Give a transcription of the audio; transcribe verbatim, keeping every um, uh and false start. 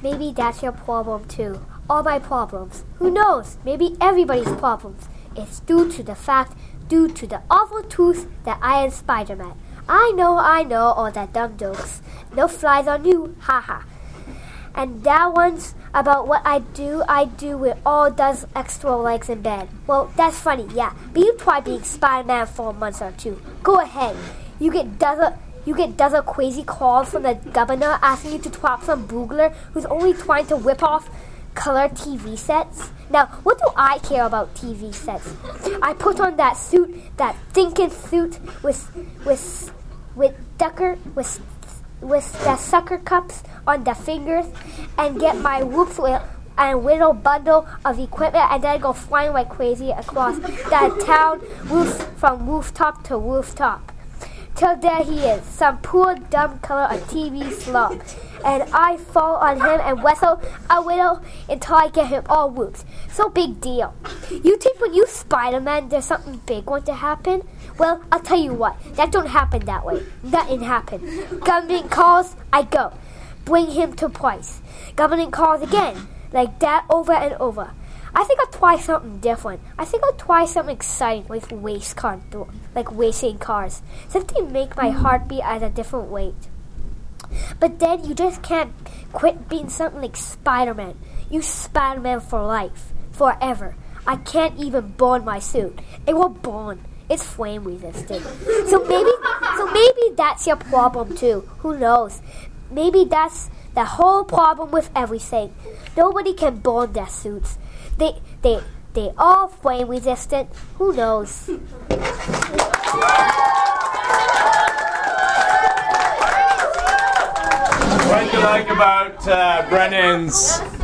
Maybe that's your problem too. All my problems. Who knows? Maybe everybody's problems. It's due to the fact, due to the awful truth that I am Spider-Man. I know, I know, all that dumb jokes. No flies on you, haha. And that one's about what I do, I do with all those extra legs in bed. Well, that's funny, yeah. But you try being Spider-Man for a month or two. Go ahead. You get dozen, you get dozen crazy calls from the governor asking you to swap some boogler who's only trying to whip off color T V sets. Now, what do I care about T V sets? I put on that suit, that thinking suit with with with ducker with with the sucker cups on the fingers, and get my whoops with and little bundle of equipment, and then go flying like crazy across the town roof from rooftop to rooftop. Till there he is, some poor dumb color on T V slump. And I fall on him and wrestle a little until I get him all whoops. So big deal. You think when you Spider-Man there's something big going to happen? Well, I'll tell you what, that don't happen that way. Nothing happen. Government calls, I go. Bring him to place. Government calls again. Like that over and over. I think I'll try something different. I think I'll try something exciting like race car, like racing cars. Something make my heart beat at a different rate. But then you just can't quit being something like Spider-Man. You Spider-Man for life, forever. I can't even burn my suit. It won't burn. It's flame resistant. So maybe, so maybe that's your problem too. Who knows? Maybe that's the whole problem with everything. Nobody can burn their suits. They, they, they all flame resistant. Who knows? What do you like about uh, Brennan's